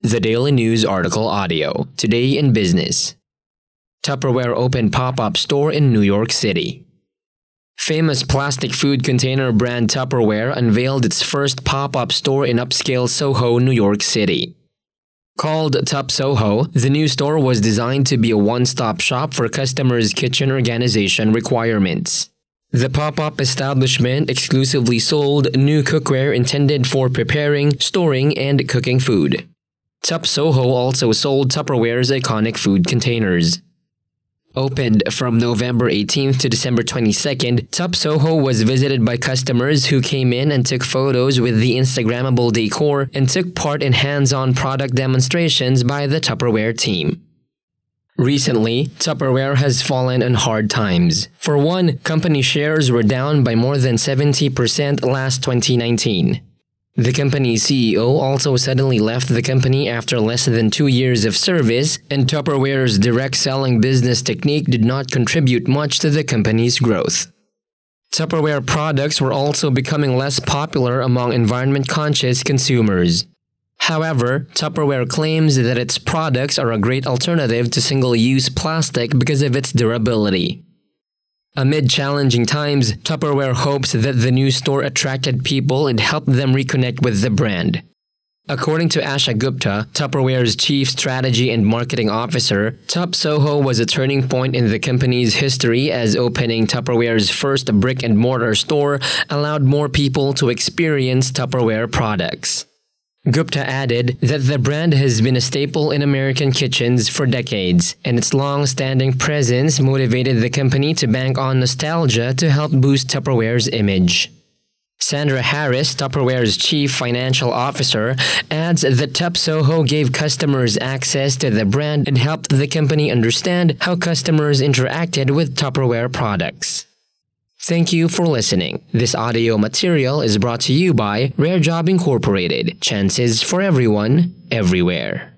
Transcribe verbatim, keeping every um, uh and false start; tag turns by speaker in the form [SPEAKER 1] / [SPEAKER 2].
[SPEAKER 1] The Daily News article audio. Today in business. Tupperware opened pop-up store in New York City. Famous plastic food container brand Tupperware unveiled its first pop-up store in upscale Soho, New York City. Called Tup Soho, the new store was designed to be a one-stop shop for customers' kitchen organization requirements. The pop-up establishment exclusively sold new cookware intended for preparing, storing, and cooking food. Tup Soho also sold Tupperware's iconic food containers. Opened from November eighteenth to December twenty-second, Tup Soho was visited by customers who came in and took photos with the Instagrammable decor and took part in hands-on product demonstrations by the Tupperware team. Recently, Tupperware has fallen on hard times. For one, company shares were down by more than seventy percent last twenty nineteen. The company's C E O also suddenly left the company after less than two years of service, and Tupperware's direct selling business technique did not contribute much to the company's growth. Tupperware products were also becoming less popular among environment-conscious consumers. However, Tupperware claims that its products are a great alternative to single-use plastic because of its durability. Amid challenging times, Tupperware hopes that the new store attracted people and helped them reconnect with the brand. According to Asha Gupta, Tupperware's Chief Strategy and Marketing Officer, Tup Soho was a turning point in the company's history as opening Tupperware's first brick-and-mortar store allowed more people to experience Tupperware products. Gupta added that the brand has been a staple in American kitchens for decades, and its long-standing presence motivated the company to bank on nostalgia to help boost Tupperware's image. Sandra Harris, Tupperware's Chief Financial Officer, adds that Tup Soho gave customers access to the brand and helped the company understand how customers interacted with Tupperware products. Thank you for listening. This audio material is brought to you by Rare Job Incorporated. Chances for everyone, everywhere.